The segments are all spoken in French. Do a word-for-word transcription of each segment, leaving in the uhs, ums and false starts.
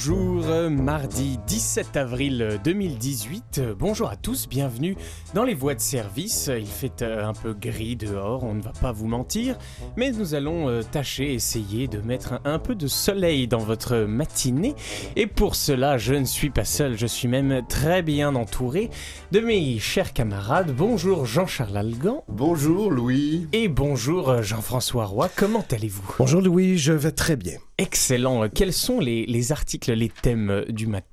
Bonjour, mardi dix-sept avril deux mille dix-huit. Bonjour à tous, bienvenue dans les voies de service. Il fait un peu gris dehors, on ne va pas vous mentir, mais nous allons tâcher, essayer de mettre un, un peu de soleil dans votre matinée. Et pour cela, je ne suis pas seul, je suis même très bien entouré de mes chers camarades. Bonjour Jean-Charles Algan. Bonjour Louis. Et bonjour Jean-François Roy, comment allez-vous ? Bonjour Louis, je vais très bien. Excellent. Quels sont les, les articles, les thèmes du matin ?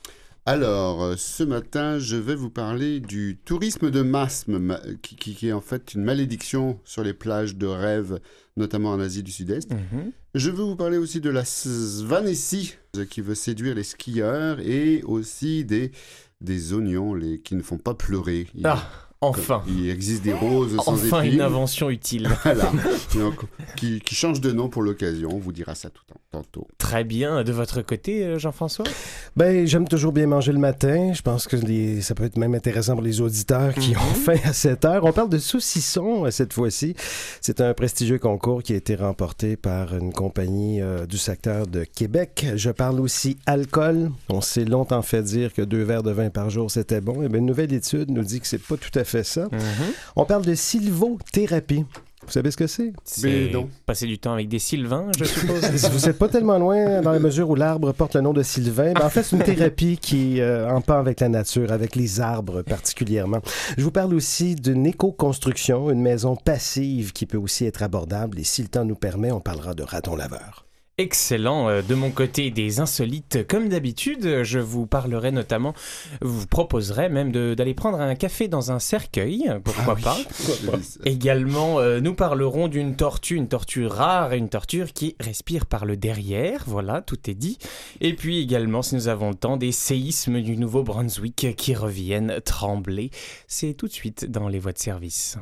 Alors, ce matin, je vais vous parler du tourisme de masse, qui, qui, qui est en fait une malédiction sur les plages de rêve, notamment en Asie du Sud-Est. Mm-hmm. Je veux vous parler aussi de la Svanesi, qui veut séduire les skieurs, et aussi des, des oignons les, qui ne font pas pleurer. Il... Ah Enfin. Il existe des roses sans épines. Enfin une invention utile. Voilà. Donc, qui, qui change de nom pour l'occasion. On vous dira ça tout tantôt. Très bien. De votre côté, Jean-François ? Ben, j'aime toujours bien manger le matin. Je pense que les, ça peut être même intéressant pour les auditeurs qui mm-hmm. ont faim à sept heures. On parle de saucisson cette fois-ci. C'est un prestigieux concours qui a été remporté par une compagnie euh, du secteur de Québec. Je parle aussi alcool. On s'est longtemps fait dire que deux verres de vin par jour, c'était bon. Et bien, une nouvelle étude nous dit que c'est pas tout à fait ça. Mm-hmm. On parle de sylvothérapie. Vous savez ce que c'est? C'est non. Passer du temps avec des sylvains, je suppose. Vous n'êtes pas tellement loin dans la mesure où l'arbre porte le nom de Sylvain. Ben, en fait, c'est une thérapie qui est euh, en pas avec la nature, avec les arbres particulièrement. Je vous parle aussi d'une éco-construction, une maison passive qui peut aussi être abordable. Et si le temps nous permet, on parlera de raton laveur. Excellent. De mon côté, des insolites, comme d'habitude, je vous parlerai notamment, vous proposerai même de, d'aller prendre un café dans un cercueil, pourquoi ah pas. Oui, pourquoi pas. Également, euh, nous parlerons d'une tortue, une tortue rare et une tortue qui respire par le derrière, voilà, tout est dit. Et puis également, si nous avons le temps, des séismes du Nouveau-Brunswick qui reviennent trembler. C'est tout de suite dans les voies de service.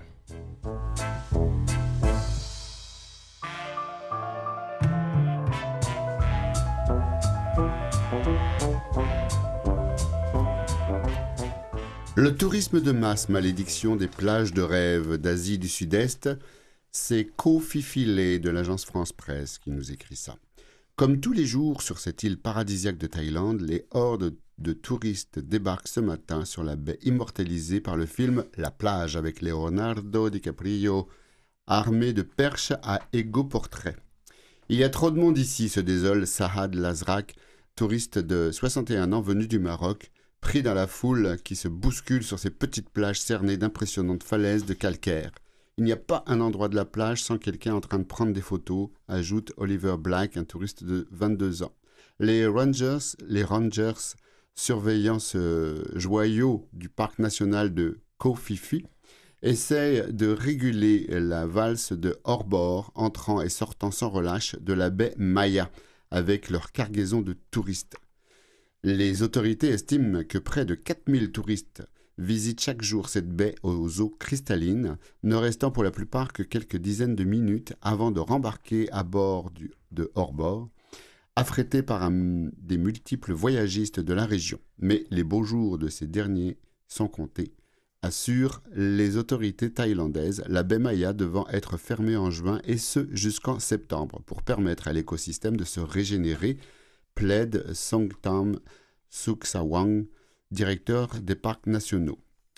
Le tourisme de masse, malédiction des plages de rêve d'Asie du Sud-Est, c'est Kofifilé de l'agence France Presse qui nous écrit ça. Comme tous les jours sur cette île paradisiaque de Thaïlande, les hordes de touristes débarquent ce matin sur la baie immortalisée par le film La plage avec Leonardo DiCaprio, armé de perches à égaux portraits. Il y a trop de monde ici, se désole Sahad Lazrak, touriste de soixante et un ans venu du Maroc, pris dans la foule qui se bouscule sur ces petites plages cernées d'impressionnantes falaises de calcaire. Il n'y a pas un endroit de la plage sans quelqu'un en train de prendre des photos, ajoute Oliver Black, un touriste de vingt-deux ans. Les Rangers, les Rangers surveillant ce joyau du parc national de Koh Phi Phi, essayent de réguler la valse de hors-bord, entrant et sortant sans relâche de la baie Maya, avec leur cargaison de touristes. Les autorités estiment que près de quatre mille touristes visitent chaque jour cette baie aux eaux cristallines, ne restant pour la plupart que quelques dizaines de minutes avant de rembarquer à bord du, de hors-bord, affrétés par un, des multiples voyagistes de la région. Mais les beaux jours de ces derniers sont comptés, assurent les autorités thaïlandaises, la baie Maya devant être fermée en juin et ce jusqu'en septembre pour permettre à l'écosystème de se régénérer, plaide Songtam Suksawang, directeur des parcs nationaux.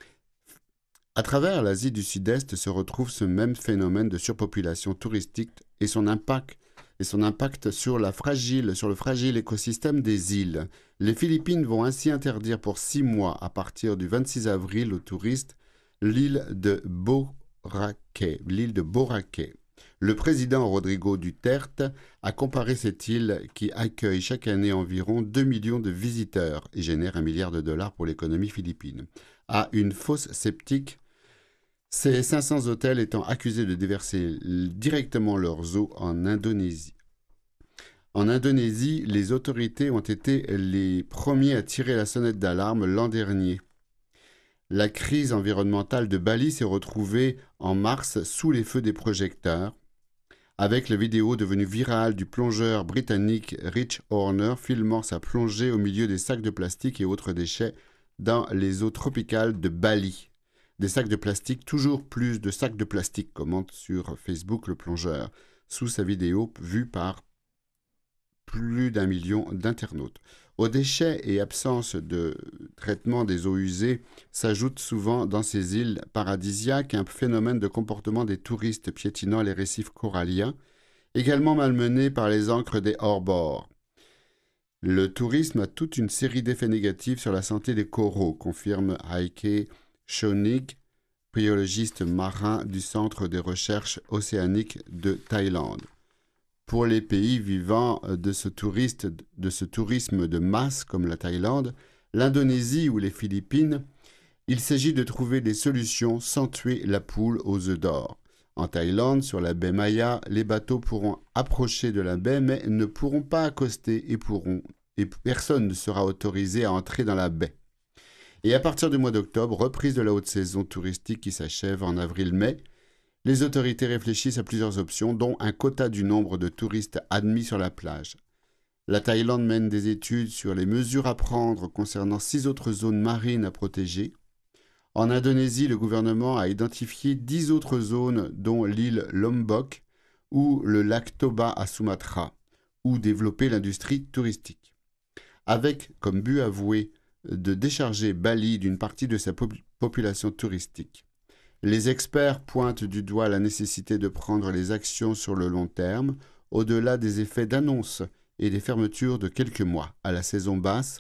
À travers l'Asie du Sud-Est se retrouve ce même phénomène de surpopulation touristique et son impact, et son impact sur, la fragile, sur le fragile écosystème des îles. Les Philippines vont ainsi interdire pour six mois, à partir du vingt-six avril, aux touristes, l'île de Boracay, l'île de Boracay. Le président Rodrigo Duterte a comparé cette île qui accueille chaque année environ deux millions de visiteurs et génère un milliard de dollars pour l'économie philippine, à une fosse septique, ces cinq cents hôtels étant accusés de déverser directement leurs eaux en Indonésie. En Indonésie, les autorités ont été les premiers à tirer la sonnette d'alarme l'an dernier. La crise environnementale de Bali s'est retrouvée en mars sous les feux des projecteurs, avec la vidéo devenue virale du plongeur britannique Rich Horner filmant sa plongée au milieu des sacs de plastique et autres déchets dans les eaux tropicales de Bali. Des sacs de plastique, toujours plus de sacs de plastique, commente sur Facebook le plongeur, sous sa vidéo vue par plus d'un million d'internautes. Aux déchets et absence de traitement des eaux usées s'ajoute souvent dans ces îles paradisiaques un phénomène de comportement des touristes piétinant les récifs coralliens, également malmenés par les ancres des hors-bords. Le tourisme a toute une série d'effets négatifs sur la santé des coraux, confirme Heike Schoenig, biologiste marin du Centre des recherches océaniques de Thaïlande. Pour les pays vivant de ce, touriste, de ce tourisme de masse comme la Thaïlande, l'Indonésie ou les Philippines, il s'agit de trouver des solutions sans tuer la poule aux œufs d'or. En Thaïlande, sur la baie Maya, les bateaux pourront approcher de la baie mais ne pourront pas accoster et, pourront, et personne ne sera autorisé à entrer dans la baie. Et à partir du mois d'octobre, reprise de la haute saison touristique qui s'achève en avril-mai, les autorités réfléchissent à plusieurs options, dont un quota du nombre de touristes admis sur la plage. La Thaïlande mène des études sur les mesures à prendre concernant six autres zones marines à protéger. En Indonésie, le gouvernement a identifié dix autres zones, dont l'île Lombok ou le lac Toba à Sumatra, où développer l'industrie touristique. Avec comme but avoué de décharger Bali d'une partie de sa pop- population touristique. Les experts pointent du doigt la nécessité de prendre les actions sur le long terme, au-delà des effets d'annonce et des fermetures de quelques mois à la saison basse,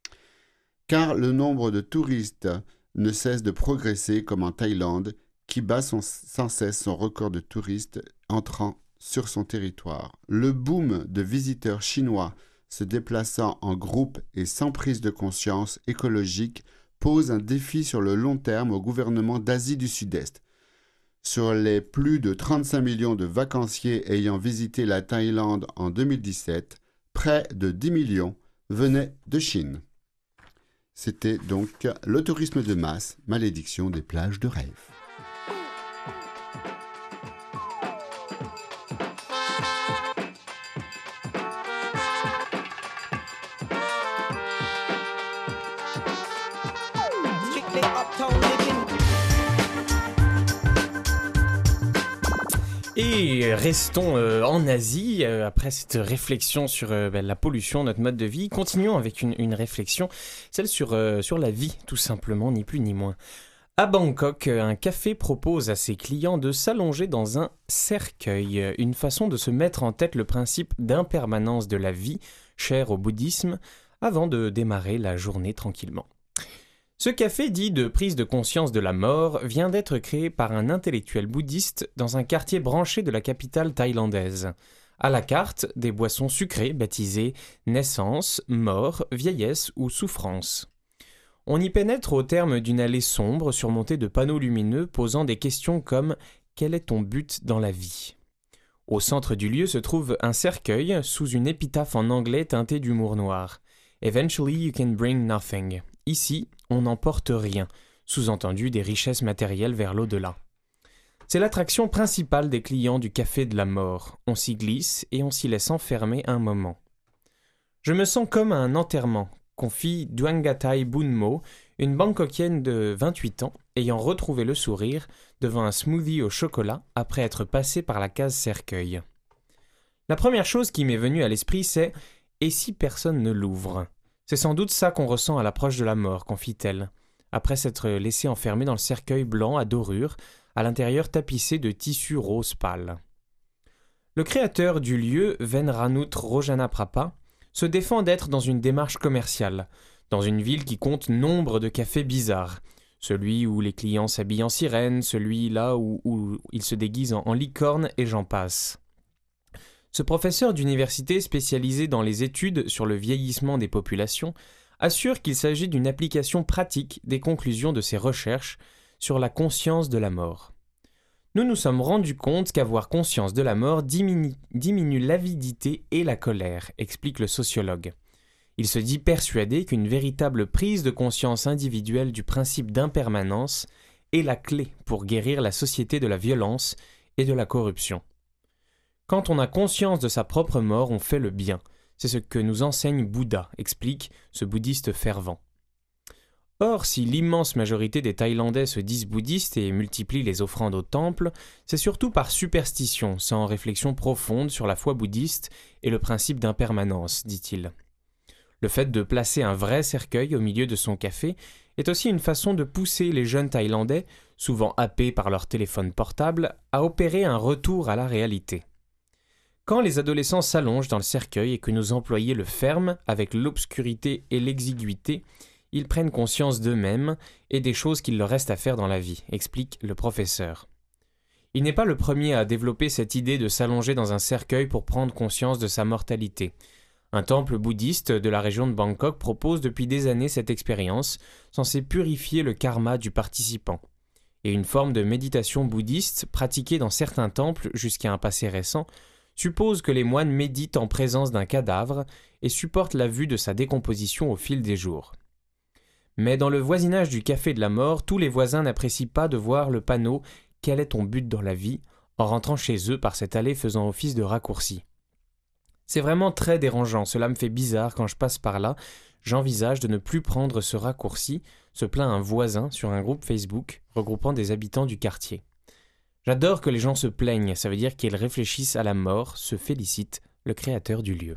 car le nombre de touristes ne cesse de progresser comme en Thaïlande, qui bat son, sans cesse son record de touristes entrant sur son territoire. Le boom de visiteurs chinois se déplaçant en groupe et sans prise de conscience écologique pose un défi sur le long terme au gouvernement d'Asie du Sud-Est. Sur les plus de trente-cinq millions de vacanciers ayant visité la Thaïlande en deux mille dix-sept, près de dix millions venaient de Chine. C'était donc le tourisme de masse, malédiction des plages de rêve. Et restons euh, en Asie, euh, après cette réflexion sur euh, ben, la pollution, notre mode de vie. Continuons avec une, une réflexion, celle sur, euh, sur la vie, tout simplement, ni plus ni moins. À Bangkok, un café propose à ses clients de s'allonger dans un cercueil, une façon de se mettre en tête le principe d'impermanence de la vie, cher au bouddhisme, avant de démarrer la journée tranquillement. Ce café dit de prise de conscience de la mort vient d'être créé par un intellectuel bouddhiste dans un quartier branché de la capitale thaïlandaise. À la carte, des boissons sucrées baptisées naissance, mort, vieillesse ou souffrance. On y pénètre au terme d'une allée sombre surmontée de panneaux lumineux posant des questions comme « Quel est ton but dans la vie ?» Au centre du lieu se trouve un cercueil sous une épitaphe en anglais teintée d'humour noir. « Eventually you can bring nothing ». Ici, on n'emporte rien, sous-entendu des richesses matérielles vers l'au-delà. C'est l'attraction principale des clients du café de la mort. On s'y glisse et on s'y laisse enfermer un moment. Je me sens comme à un enterrement, confie Duangatai Bunmo, une Bangkokienne de vingt-huit ans, ayant retrouvé le sourire devant un smoothie au chocolat après être passée par la case cercueil. La première chose qui m'est venue à l'esprit, c'est « Et si personne ne l'ouvre ?» C'est sans doute ça qu'on ressent à l'approche de la mort, confie-t-elle, après s'être laissée enfermer dans le cercueil blanc à dorure, à l'intérieur tapissé de tissu rose pâle. Le créateur du lieu, Venranut Rojanaprapa, se défend d'être dans une démarche commerciale, dans une ville qui compte nombre de cafés bizarres, celui où les clients s'habillent en sirène, celui là où, où ils se déguisent en, en licorne et j'en passe. Ce professeur d'université spécialisé dans les études sur le vieillissement des populations assure qu'il s'agit d'une application pratique des conclusions de ses recherches sur la conscience de la mort. Nous nous sommes rendus compte qu'avoir conscience de la mort diminue, diminue l'avidité et la colère, explique le sociologue. Il se dit persuadé qu'une véritable prise de conscience individuelle du principe d'impermanence est la clé pour guérir la société de la violence et de la corruption. Quand on a conscience de sa propre mort, on fait le bien. C'est ce que nous enseigne Bouddha, explique ce bouddhiste fervent. Or, si l'immense majorité des Thaïlandais se disent bouddhistes et multiplient les offrandes au temple, c'est surtout par superstition, sans réflexion profonde sur la foi bouddhiste et le principe d'impermanence, dit-il. Le fait de placer un vrai cercueil au milieu de son café est aussi une façon de pousser les jeunes Thaïlandais, souvent happés par leur téléphone portable, à opérer un retour à la réalité. Quand les adolescents s'allongent dans le cercueil et que nos employés le ferment avec l'obscurité et l'exiguïté, ils prennent conscience d'eux-mêmes et des choses qu'il leur reste à faire dans la vie, explique le professeur. Il n'est pas le premier à développer cette idée de s'allonger dans un cercueil pour prendre conscience de sa mortalité. Un temple bouddhiste de la région de Bangkok propose depuis des années cette expérience, censée purifier le karma du participant. Et une forme de méditation bouddhiste, pratiquée dans certains temples jusqu'à un passé récent, suppose que les moines méditent en présence d'un cadavre et supportent la vue de sa décomposition au fil des jours. Mais dans le voisinage du Café de la Mort, tous les voisins n'apprécient pas de voir le panneau « Quel est ton but dans la vie ?» en rentrant chez eux par cette allée faisant office de raccourci. C'est vraiment très dérangeant, cela me fait bizarre quand je passe par là. J'envisage de ne plus prendre ce raccourci, se plaint un voisin sur un groupe Facebook regroupant des habitants du quartier. J'adore que les gens se plaignent, ça veut dire qu'ils réfléchissent à la mort, se félicitent le créateur du lieu.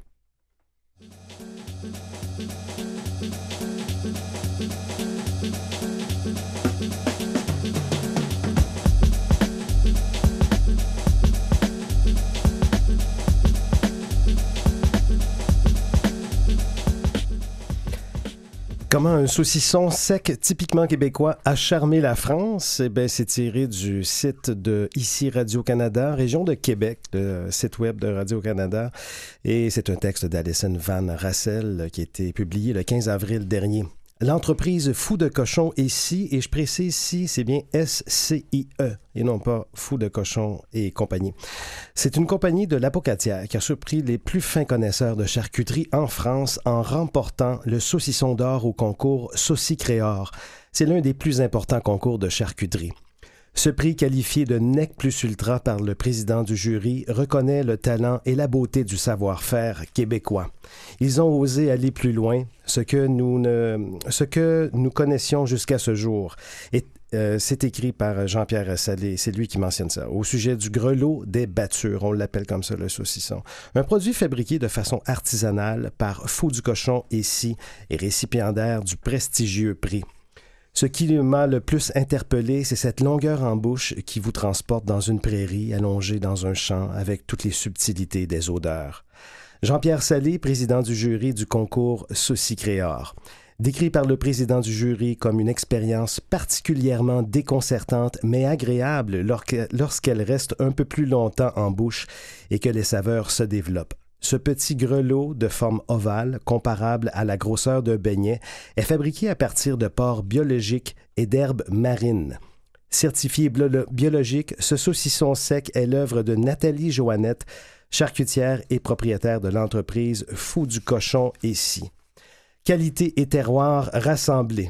Comment un saucisson sec typiquement québécois a charmé la France? Eh bien, c'est tiré du site de Ici Radio-Canada, région de Québec, le site web de Radio-Canada. Et c'est un texte d'Alison Van Rassel qui a été publié le quinze avril dernier. L'entreprise Fou de Cochon est ci, et je précise si c'est bien S C I E et non pas Fou de Cochon et compagnie. C'est une compagnie de l'Apocatière qui a surpris les plus fins connaisseurs de charcuterie en France en remportant le saucisson d'or au concours Sauci-Créor. C'est l'un des plus importants concours de charcuterie. Ce prix, qualifié de Nec Plus Ultra par le président du jury, reconnaît le talent et la beauté du savoir-faire québécois. Ils ont osé aller plus loin, ce que nous, ne, ce que nous connaissions jusqu'à ce jour. Et euh, c'est écrit par Jean-Pierre Salé, c'est lui qui mentionne ça, au sujet du grelot des battures, on l'appelle comme ça le saucisson. Un produit fabriqué de façon artisanale par Fou du Cochon et Scie et récipiendaire du prestigieux prix. Ce qui m'a le plus interpellé, c'est cette longueur en bouche qui vous transporte dans une prairie allongée dans un champ avec toutes les subtilités des odeurs. Jean-Pierre Salé, président du jury du concours Sauci-Créor. Décrit par le président du jury comme une expérience particulièrement déconcertante mais agréable lorsqu'elle reste un peu plus longtemps en bouche et que les saveurs se développent. Ce petit grelot de forme ovale, comparable à la grosseur d'un beignet, est fabriqué à partir de porcs biologiques et d'herbes marines. Certifié biologique, ce saucisson sec est l'œuvre de Nathalie Joannette, charcutière et propriétaire de l'entreprise Fou du Cochon et Scie. Qualité et terroir rassemblés.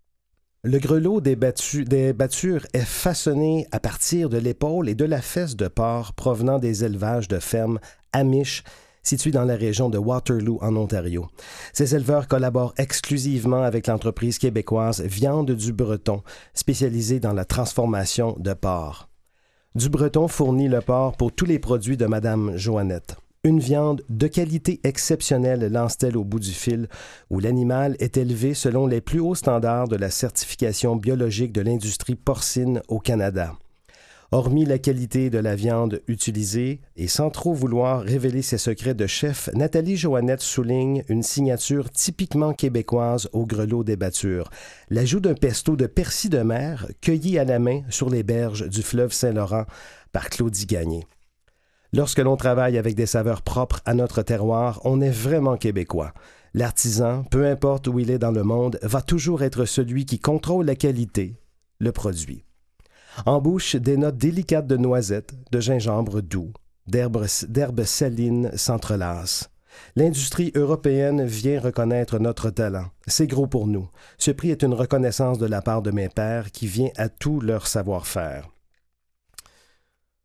Le grelot des, battu- des battures est façonné à partir de l'épaule et de la fesse de porc provenant des élevages de fermes Amish situés dans la région de Waterloo en Ontario. Ces éleveurs collaborent exclusivement avec l'entreprise québécoise Viande du Breton, spécialisée dans la transformation de porc. Du Breton fournit le porc pour tous les produits de Madame Joannette. Une viande de qualité exceptionnelle lance-t-elle au bout du fil, où l'animal est élevé selon les plus hauts standards de la certification biologique de l'industrie porcine au Canada. Hormis la qualité de la viande utilisée, et sans trop vouloir révéler ses secrets de chef, Nathalie Joannette souligne une signature typiquement québécoise au grelot des battures. L'ajout d'un pesto de persil de mer cueilli à la main sur les berges du fleuve Saint-Laurent par Claudie Gagné. Lorsque l'on travaille avec des saveurs propres à notre terroir, on est vraiment québécois. L'artisan, peu importe où il est dans le monde, va toujours être celui qui contrôle la qualité, le produit. En bouche, des notes délicates de noisettes, de gingembre doux, d'herbes, d'herbes salines s'entrelacent. L'industrie européenne vient reconnaître notre talent. C'est gros pour nous. Ce prix est une reconnaissance de la part de mes pairs qui vient à tout leur savoir-faire.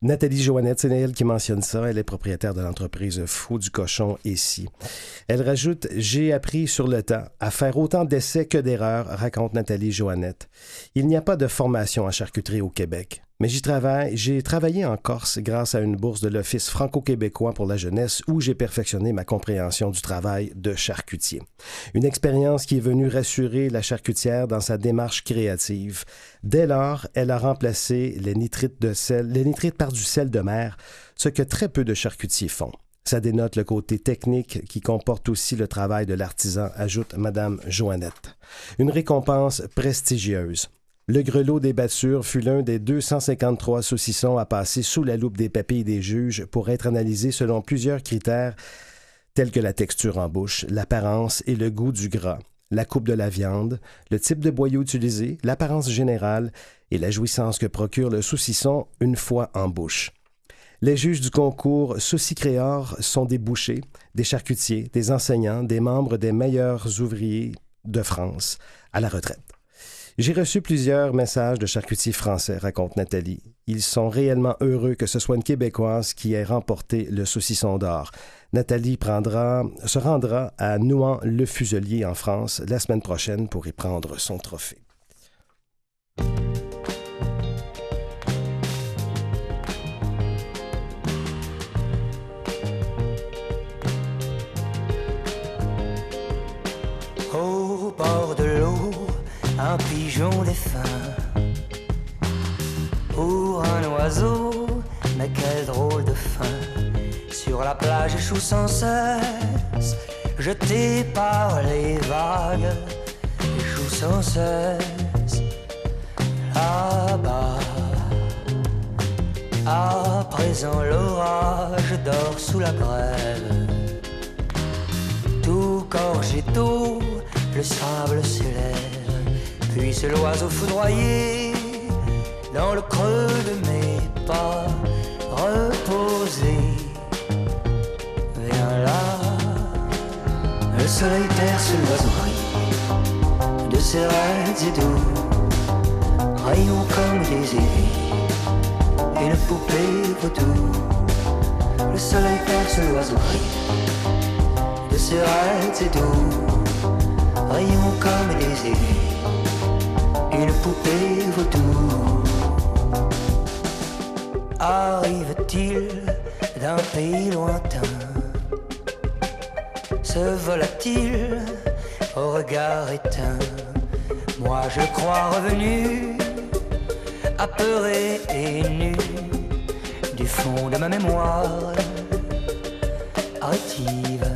Nathalie Joannette, c'est elle qui mentionne ça. Elle est propriétaire de l'entreprise Faux du Cochon ici. Elle rajoute « J'ai appris sur le temps à faire autant d'essais que d'erreurs », raconte Nathalie Joannette. Il n'y a pas de formation en charcuterie au Québec. Mais j'y travaille. J'ai travaillé en Corse grâce à une bourse de l'Office franco-québécois pour la jeunesse où j'ai perfectionné ma compréhension du travail de charcutier. Une expérience qui est venue rassurer la charcutière dans sa démarche créative. Dès lors, elle a remplacé les nitrites de sel, les nitrites par du sel de mer, ce que très peu de charcutiers font. Ça dénote le côté technique qui comporte aussi le travail de l'artisan, ajoute Madame Joannette. Une récompense prestigieuse. Le grelot des battures fut l'un des deux cent cinquante-trois saucissons à passer sous la loupe des papilles des juges pour être analysé selon plusieurs critères tels que la texture en bouche, l'apparence et le goût du gras, la coupe de la viande, le type de boyau utilisé, l'apparence générale et la jouissance que procure le saucisson une fois en bouche. Les juges du concours Sauci-Créor sont des bouchers, des charcutiers, des enseignants, des membres des meilleurs ouvriers de France à la retraite. J'ai reçu plusieurs messages de charcutiers français, raconte Nathalie. Ils sont réellement heureux que ce soit une Québécoise qui ait remporté le saucisson d'or. Nathalie prendra, se rendra à Nouan-le-Fuselier en France la semaine prochaine pour y prendre son trophée. Au bord de l'eau, un pigeon défunt. Pour un oiseau, mais quel drôle de fin. Sur la plage échoue sans cesse, jeté par les vagues, échoue sans cesse. Là-bas, à présent l'orage dort sous la grève. Tout gorgé d'eau, le sable s'élève. Puis c'est l'oiseau foudroyé dans le creux de mes pas, reposé. Viens là, le soleil perce l'oiseau gris de ses raids et doux, rayons comme des aiguilles, une poupée vaudou. Le soleil perce l'oiseau gris de ses raids et doux, rayons comme des aiguilles, une poupée vaudou. Arrive-t-il d'un pays lointain? Se vola-t-il au regard éteint? Moi je crois revenu, apeuré et nu, du fond de ma mémoire rétive.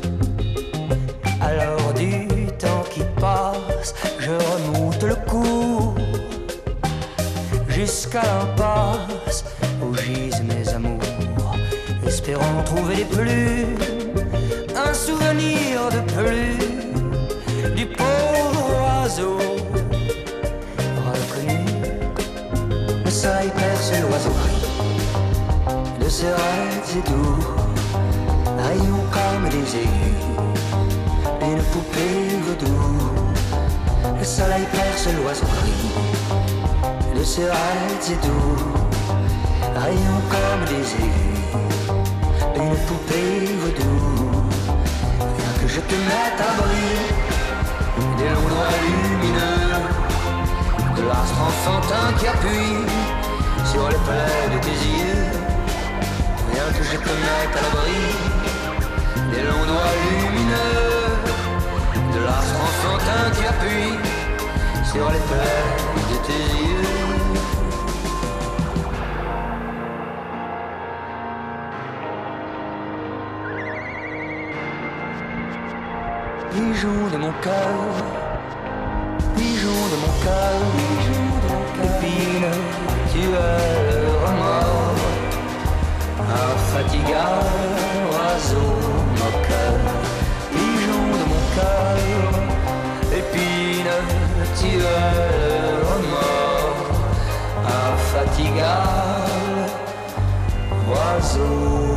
Alors du temps qui passe, je remonte le cours jusqu'à l'impasse où gisent mes amours, espérant trouver des plumes, un souvenir de plus du pauvre oiseau reconnu. Le soleil perce l'oiseau gris de ses raids et doux, rayons comme des aiguilles, une poupée vaudou. Le soleil perce l'oiseau gris de ses raids et doux, rayons comme des aiguilles, une poupée vaudou. Viens que je te mette à briller des longs doigts lumineux, de l'astre enfantin qui appuie sur les plaies de tes yeux. Viens que je te mette à l'abri des longs doigts lumineux, de l'astre enfantin qui appuie sur les plaies de tes yeux. Pigeon de mon cœur, pigeon de mon cœur, épine, tu es le remords, infatigable oiseau moqueur. Pigeon de mon cœur, épine, tu es le remords, infatigable oiseau.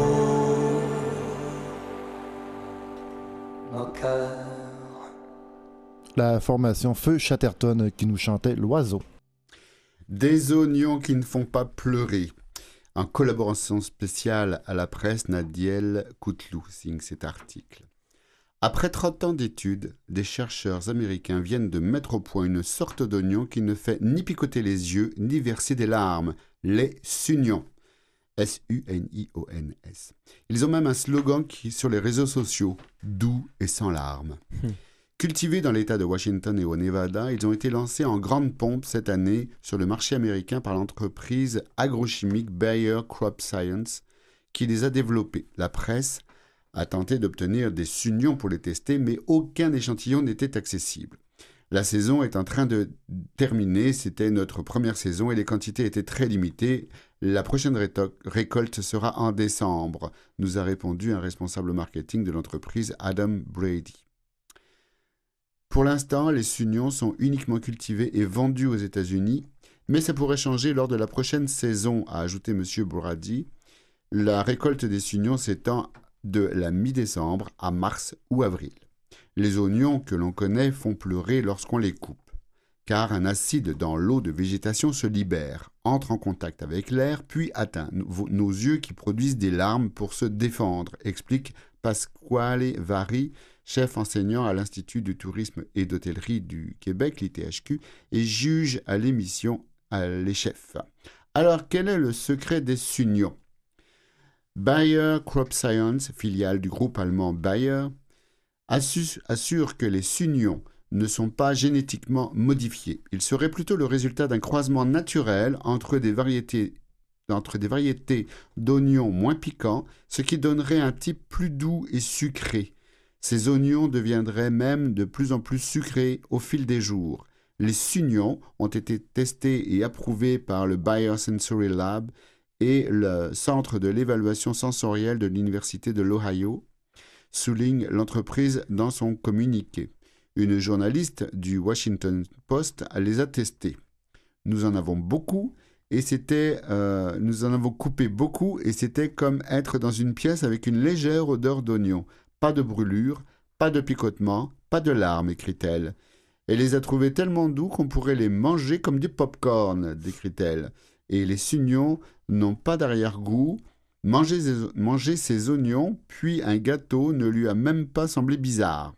La formation Feu Chatterton qui nous chantait l'oiseau. Des oignons qui ne font pas pleurer. En collaboration spéciale à la presse, Nadiel Coutlou signe cet article. Après trente ans d'études, des chercheurs américains viennent de mettre au point une sorte d'oignon qui ne fait ni picoter les yeux, ni verser des larmes, les sunions. S U N I O N S. Ils ont même un slogan qui, sur les réseaux sociaux, « Doux et sans larmes ». Cultivés dans l'État de Washington et au Nevada, ils ont été lancés en grande pompe cette année sur le marché américain par l'entreprise agrochimique Bayer Crop Science qui les a développés. La presse a tenté d'obtenir des sunions pour les tester, mais aucun échantillon n'était accessible. La saison est en train de terminer, c'était notre première saison et les quantités étaient très limitées. La prochaine réto- récolte sera en décembre, nous a répondu un responsable marketing de l'entreprise Adam Brady. Pour l'instant, les sunions sont uniquement cultivés et vendus aux États-Unis, mais ça pourrait changer lors de la prochaine saison, a ajouté M. Brady. La récolte des sunions s'étend de la mi-décembre à mars ou avril. Les oignons que l'on connaît font pleurer lorsqu'on les coupe, car un acide dans l'eau de végétation se libère, entre en contact avec l'air, puis atteint nos yeux qui produisent des larmes pour se défendre, explique Pasquale Vari, chef enseignant à l'Institut du tourisme et d'hôtellerie du Québec, l'I T H Q, et juge à l'émission à Les Chefs. Alors, quel est le secret des sunions ? Bayer Crop Science, filiale du groupe allemand Bayer, assure que les sunions ne sont pas génétiquement modifiés. Ils seraient plutôt le résultat d'un croisement naturel entre des variétés, entre des variétés d'oignons moins piquants, ce qui donnerait un type plus doux et sucré. Ces oignons deviendraient même de plus en plus sucrés au fil des jours. Les sunions ont été testés et approuvés par le Bayer Sensory Lab et le Centre de l'évaluation sensorielle de l'Université de l'Ohio, souligne l'entreprise dans son communiqué. Une journaliste du Washington Post les a testés. Nous en avons beaucoup et c'était, euh, nous en avons coupé beaucoup et c'était comme être dans une pièce avec une légère odeur d'oignon. Pas de brûlure, pas de picotement, pas de larmes, écrit-elle. Elle les a trouvés tellement doux qu'on pourrait les manger comme du pop-corn, décrit-elle. Et les sunions n'ont pas d'arrière-goût. Manger, manger ces oignons, puis un gâteau, ne lui a même pas semblé bizarre.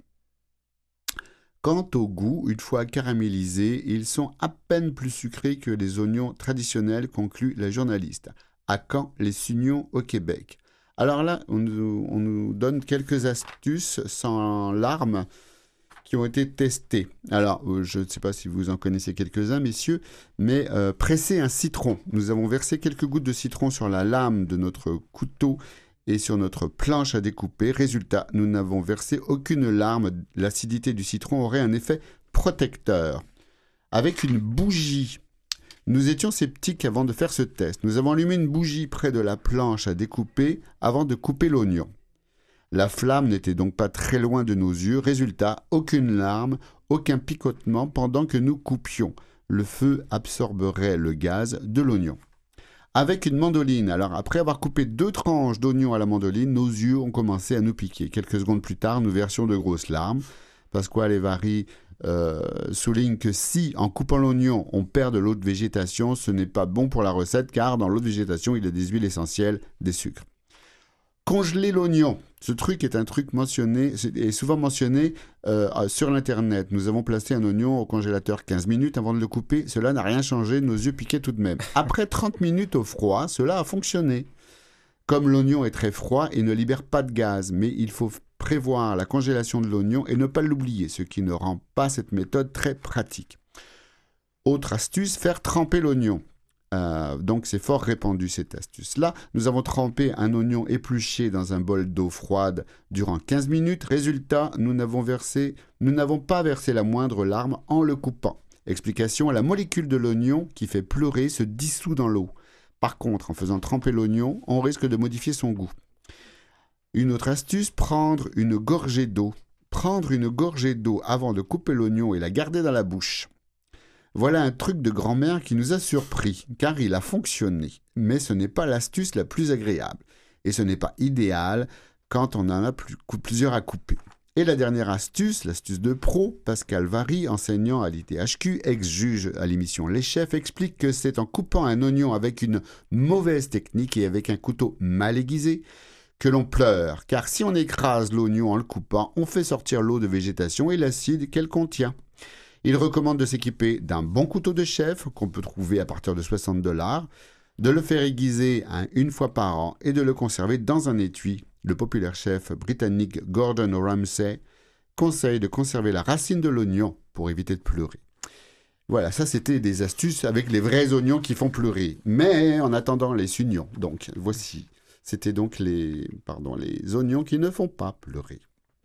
Quant au goût, une fois caramélisés, ils sont à peine plus sucrés que les oignons traditionnels, conclut la journaliste. À quand les sunions au Québec ? Alors là, on nous, on nous donne quelques astuces sans larmes qui ont été testées. Alors, euh, je ne sais pas si vous en connaissez quelques-uns, messieurs, mais euh, presser un citron. Nous avons versé quelques gouttes de citron sur la lame de notre couteau et sur notre planche à découper. Résultat, nous n'avons versé aucune larme. L'acidité du citron aurait un effet protecteur. Avec une bougie, nous étions sceptiques avant de faire ce test. Nous avons allumé une bougie près de la planche à découper avant de couper l'oignon. La flamme n'était donc pas très loin de nos yeux. Résultat, aucune larme, aucun picotement pendant que nous coupions. Le feu absorberait le gaz de l'oignon. Avec une mandoline, alors après avoir coupé deux tranches d'oignon à la mandoline, nos yeux ont commencé à nous piquer. Quelques secondes plus tard, nous versions de grosses larmes. Pasquale Vari euh, souligne que si, en coupant l'oignon, on perd de l'eau de végétation, ce n'est pas bon pour la recette, car dans l'eau de végétation, il y a des huiles essentielles, des sucres. Congeler l'oignon. Ce truc est un truc mentionné, est souvent mentionné euh, sur l'Internet. Nous avons placé un oignon au congélateur quinze minutes avant de le couper. Cela n'a rien changé, nos yeux piquaient tout de même. Après trente minutes au froid, cela a fonctionné. Comme l'oignon est très froid et ne libère pas de gaz, mais il faut prévoir la congélation de l'oignon et ne pas l'oublier, ce qui ne rend pas cette méthode très pratique. Autre astuce, faire tremper l'oignon. Euh, donc c'est fort répandu cette astuce-là. Nous avons trempé un oignon épluché dans un bol d'eau froide durant quinze minutes. Résultat, nous n'avons versé, nous n'avons pas versé la moindre larme en le coupant. Explication, la molécule de l'oignon qui fait pleurer se dissout dans l'eau. Par contre, en faisant tremper l'oignon, on risque de modifier son goût. Une autre astuce, prendre une gorgée d'eau. Prendre une gorgée d'eau avant de couper l'oignon et la garder dans la bouche. Voilà un truc de grand-mère qui nous a surpris, car il a fonctionné. Mais ce n'est pas l'astuce la plus agréable. Et ce n'est pas idéal quand on en a plus, plusieurs à couper. Et la dernière astuce, l'astuce de pro, Pascal Vary, enseignant à l'I T H Q, ex-juge à l'émission Les Chefs, explique que c'est en coupant un oignon avec une mauvaise technique et avec un couteau mal aiguisé que l'on pleure, car si on écrase l'oignon en le coupant, on fait sortir l'eau de végétation et l'acide qu'elle contient. Il recommande de s'équiper d'un bon couteau de chef, qu'on peut trouver à partir de soixante dollars, de le faire aiguiser hein, une fois par an et de le conserver dans un étui. Le populaire chef britannique Gordon Ramsay conseille de conserver la racine de l'oignon pour éviter de pleurer. Voilà, ça c'était des astuces avec les vrais oignons qui font pleurer. Mais en attendant les sugnons, donc voici, c'était donc les, pardon, les oignons qui ne font pas pleurer.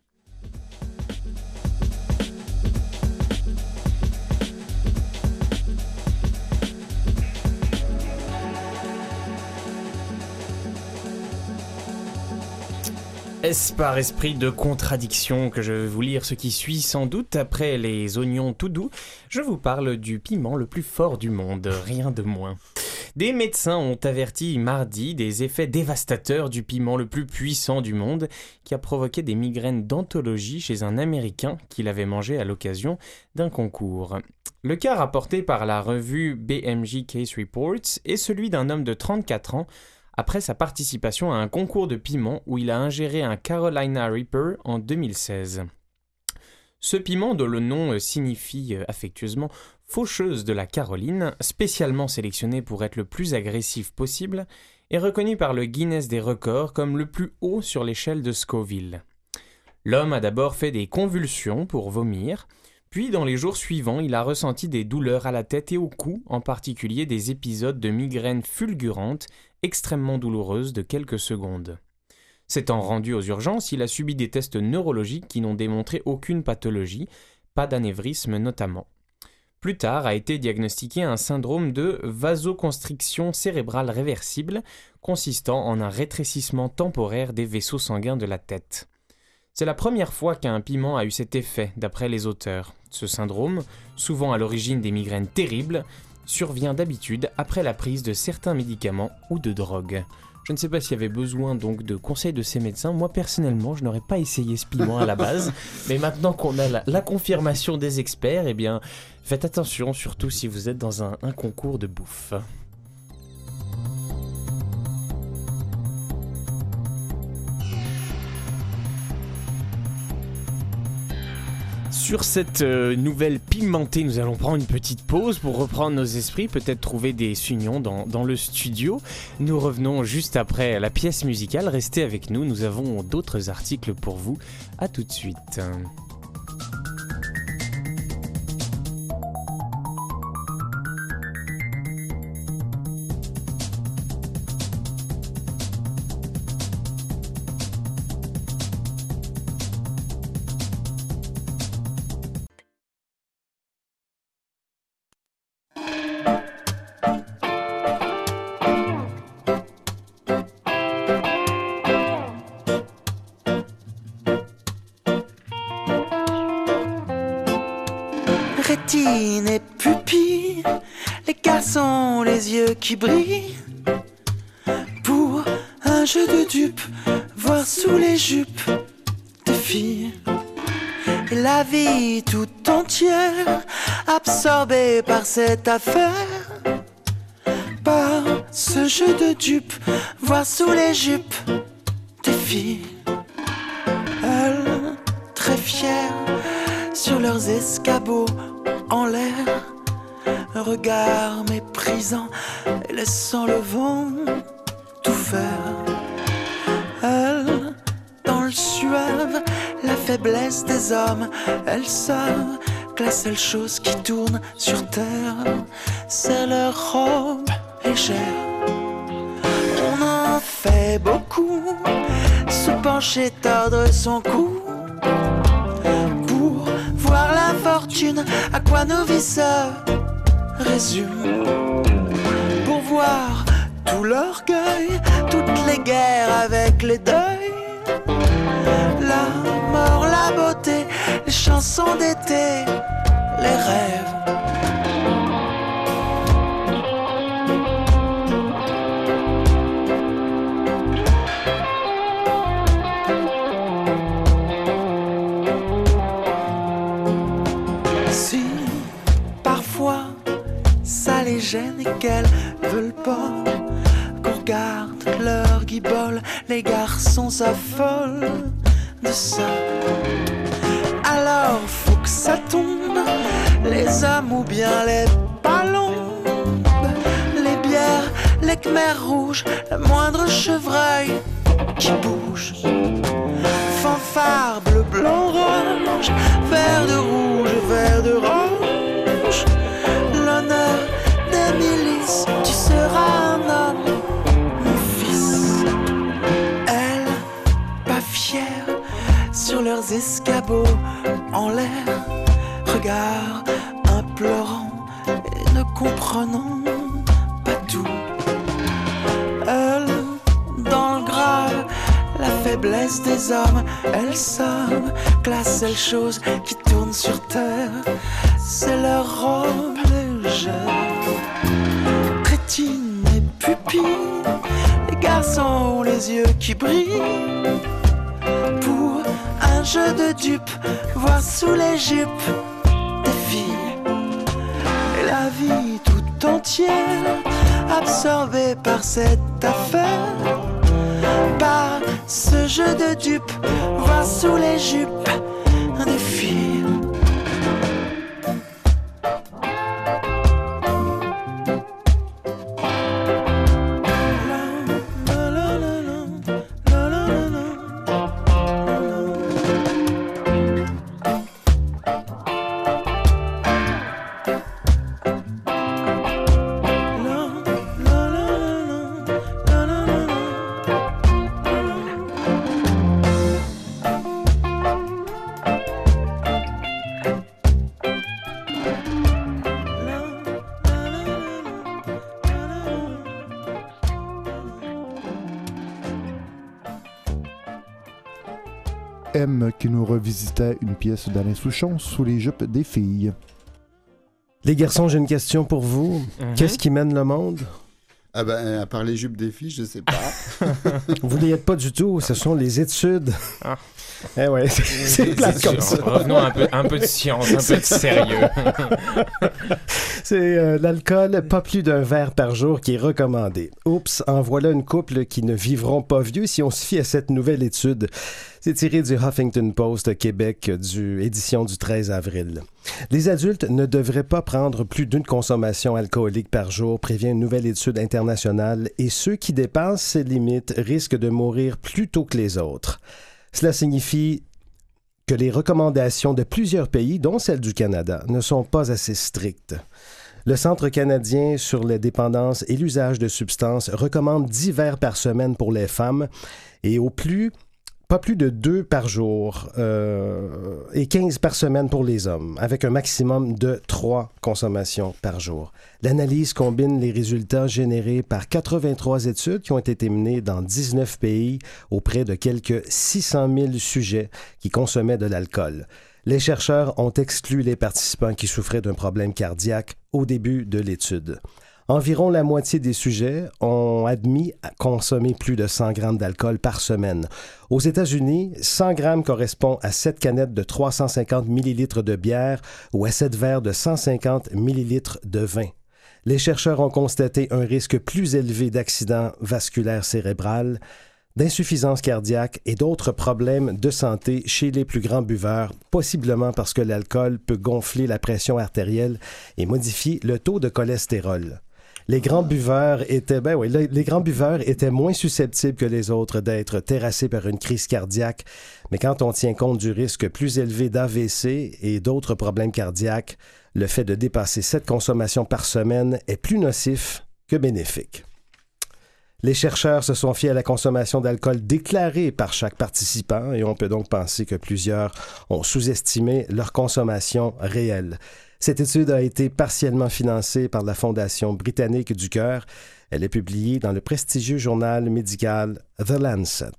Est-ce par esprit de contradiction que je vais vous lire ce qui suit? Sans doute, après les oignons tout doux, je vous parle du piment le plus fort du monde, rien de moins. Des médecins ont averti mardi des effets dévastateurs du piment le plus puissant du monde, qui a provoqué des migraines d'anthologie chez un Américain qui l'avait mangé à l'occasion d'un concours. Le cas rapporté par la revue B M J Case Reports est celui d'un homme de trente-quatre ans, après sa participation à un concours de piment où il a ingéré un Carolina Reaper en deux mille seize. Ce piment, dont le nom signifie affectueusement « faucheuse de la Caroline », spécialement sélectionné pour être le plus agressif possible, est reconnu par le Guinness des records comme le plus haut sur l'échelle de Scoville. L'homme a d'abord fait des convulsions pour vomir, puis dans les jours suivants, il a ressenti des douleurs à la tête et au cou, en particulier des épisodes de migraines fulgurantes, extrêmement douloureuses de quelques secondes. S'étant rendu aux urgences, il a subi des tests neurologiques qui n'ont démontré aucune pathologie, pas d'anévrisme notamment. Plus tard a été diagnostiqué un syndrome de vasoconstriction cérébrale réversible, consistant en un rétrécissement temporaire des vaisseaux sanguins de la tête. C'est la première fois qu'un piment a eu cet effet, d'après les auteurs. Ce syndrome, souvent à l'origine des migraines terribles, survient d'habitude après la prise de certains médicaments ou de drogues. Je ne sais pas s'il y avait besoin donc de conseils de ces médecins. Moi, personnellement, je n'aurais pas essayé ce piment à la base. Mais maintenant qu'on a la, la confirmation des experts, eh bien, faites attention, surtout si vous êtes dans un, un concours de bouffe. Sur cette euh, nouvelle pimentée, nous allons prendre une petite pause pour reprendre nos esprits, peut-être trouver des sugnons dans, dans le studio. Nous revenons juste après la pièce musicale. Restez avec nous, nous avons d'autres articles pour vous. À tout de suite. Rétine et pupille, les garçons, les yeux qui brillent. Pour un jeu de dupes, voir sous les jupes des filles. Et la vie tout entière, absorbée par cette affaire. Par ce jeu de dupes, voir sous les jupes des filles. Elles, très fières, sur leurs escabeaux en l'air, un regard méprisant et laissant le vent tout faire. Elles, dans le suave, la faiblesse des hommes, elles savent que la seule chose qui tourne sur terre, c'est leur robe légère. On en fait beaucoup, se pencher, tordre son cou. Voir la fortune, à quoi nos vies se résument. Pour voir tout l'orgueil, toutes les guerres avec les deuils. La mort, la beauté, les chansons d'été, les rêves. les gêne et qu'elles veulent pas qu'on regarde leur guibole. Les garçons s'affolent de ça. Alors faut que ça tombe, les hommes ou bien les ballons, les bières, les khmers rouges, le moindre chevreuil qui bouge. Fanfare bleu, blanc, orange, vert de rouge, vert de orange. L'honneur des milices, tu seras un homme, mon fils. Elle, pas fière, sur leurs escabeaux en l'air, regard implorant et ne comprenant pas tout. Elle, dans le grave, la faiblesse des hommes, elle somme, classe celles choses qui tournent sur terre, c'est leur robe légère. Crétine et pupille, les garçons ont les yeux qui brillent. Pour un jeu de dupes, voir sous les jupes des filles. Et la vie tout entière, absorbée par cette affaire. Par ce jeu de dupes, voir sous les jupes des filles. M qui nous revisitait une pièce d'Alain Souchon, Sous les jupes des filles. Les garçons, j'ai une question pour vous. Mm-hmm. Qu'est-ce qui mène le monde? Ah ben, à part les jupes des filles, je sais pas. Vous n'y êtes pas du tout, ce sont les études. Ah. Eh ouais, c'est, c'est plate comme ça. Revenons un peu, un peu de science, un peu de sérieux. C'est euh, l'alcool, pas plus d'un verre par jour qui est recommandé. Oups, en voilà une couple qui ne vivront pas vieux si on se fie à cette nouvelle étude. C'est tiré du Huffington Post Québec, du édition du treize avril. Les adultes ne devraient pas prendre plus d'une consommation alcoolique par jour, prévient une nouvelle étude internationale, et ceux qui dépassent ces limites risquent de mourir plus tôt que les autres. Cela signifie que les recommandations de plusieurs pays, dont celle du Canada, ne sont pas assez strictes. Le Centre canadien sur les dépendances et l'usage de substances recommande dix verres par semaine pour les femmes et au plus, pas plus de deux par jour euh, et quinze par semaine pour les hommes, avec un maximum de trois consommations par jour. L'analyse combine les résultats générés par quatre-vingt-trois études qui ont été menées dans dix-neuf pays auprès de quelques six cent mille sujets qui consommaient de l'alcool. Les chercheurs ont exclu les participants qui souffraient d'un problème cardiaque au début de l'étude. Environ la moitié des sujets ont admis à consommer plus de cent grammes d'alcool par semaine. Aux États-Unis, cent grammes correspond à sept canettes de trois cent cinquante millilitres de bière ou à sept verres de cent cinquante millilitres de vin. Les chercheurs ont constaté un risque plus élevé d'accident vasculaire cérébral, d'insuffisance cardiaque et d'autres problèmes de santé chez les plus grands buveurs, possiblement parce que l'alcool peut gonfler la pression artérielle et modifier le taux de cholestérol. Les grands buveurs étaient, ben oui, les grands buveurs étaient moins susceptibles que les autres d'être terrassés par une crise cardiaque, mais quand on tient compte du risque plus élevé d'A V C et d'autres problèmes cardiaques, le fait de dépasser cette consommation par semaine est plus nocif que bénéfique. Les chercheurs se sont fiés à la consommation d'alcool déclarée par chaque participant et on peut donc penser que plusieurs ont sous-estimé leur consommation réelle. Cette étude a été partiellement financée par la Fondation britannique du cœur. Elle est publiée dans le prestigieux journal médical The Lancet.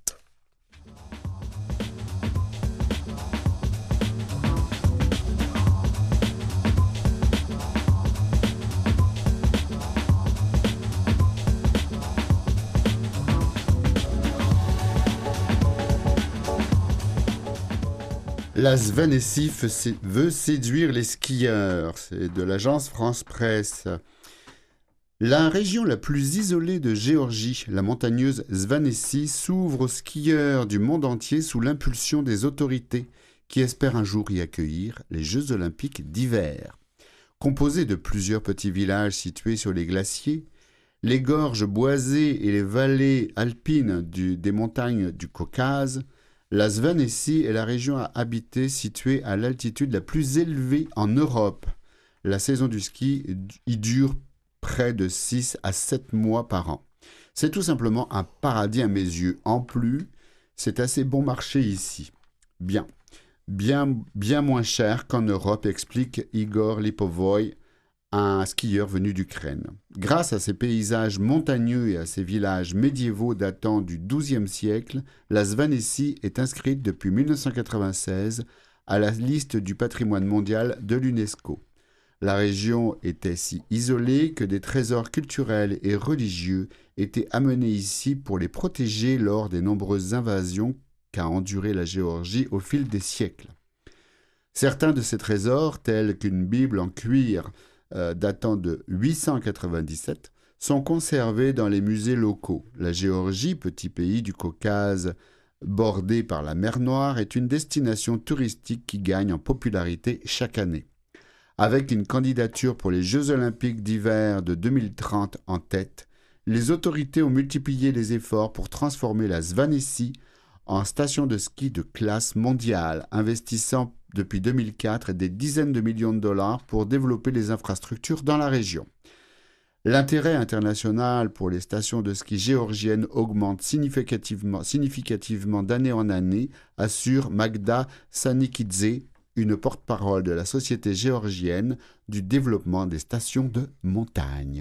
La Svanesif veut séduire les skieurs. C'est de l'agence France Presse. La région la plus isolée de Géorgie, la montagneuse Svanetsy, s'ouvre aux skieurs du monde entier sous l'impulsion des autorités qui espèrent un jour y accueillir les Jeux olympiques d'hiver. Composée de plusieurs petits villages situés sur les glaciers, les gorges boisées et les vallées alpines du, des montagnes du Caucase, la Svanetsy est la région à habiter située à l'altitude la plus élevée en Europe. La saison du ski y dure près de six à sept mois par an. C'est tout simplement un paradis à mes yeux. En plus, c'est assez bon marché ici. Bien, bien, bien moins cher qu'en Europe, explique Igor Lipovoy, un skieur venu d'Ukraine. Grâce à ses paysages montagneux et à ses villages médiévaux datant du douzième siècle, la Svanetsy est inscrite depuis mille neuf cent quatre-vingt-seize à la liste du patrimoine mondial de l'UNESCO. La région était si isolée que des trésors culturels et religieux étaient amenés ici pour les protéger lors des nombreuses invasions qu'a endurées la Géorgie au fil des siècles. Certains de ces trésors, tels qu'une Bible en cuir euh, datant de huit cent quatre-vingt-dix-sept, sont conservés dans les musées locaux. La Géorgie, petit pays du Caucase bordé par la mer Noire, est une destination touristique qui gagne en popularité chaque année. Avec une candidature pour les Jeux olympiques d'hiver de deux mille trente en tête, les autorités ont multiplié les efforts pour transformer la Svanetsy en station de ski de classe mondiale, investissant depuis deux mille quatre des dizaines de millions de dollars pour développer les infrastructures dans la région. L'intérêt international pour les stations de ski géorgiennes augmente significativement, significativement d'année en année, assure Magda Sanikidze, une porte-parole de la Société géorgienne du développement des stations de montagne.